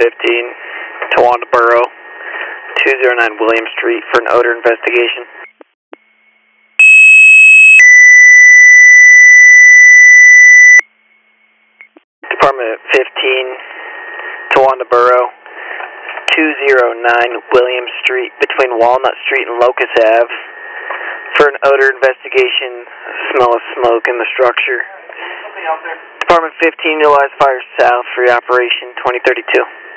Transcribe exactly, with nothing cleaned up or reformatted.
fifteen, Towanda Borough, two oh nine William Street for an odor investigation. Department fifteen, Towanda Borough, two oh nine William Street between Walnut Street and Locust Ave for an odor investigation, smell of smoke in the structure. Department fifteen, utilize fire south for your operation twenty thirty-two.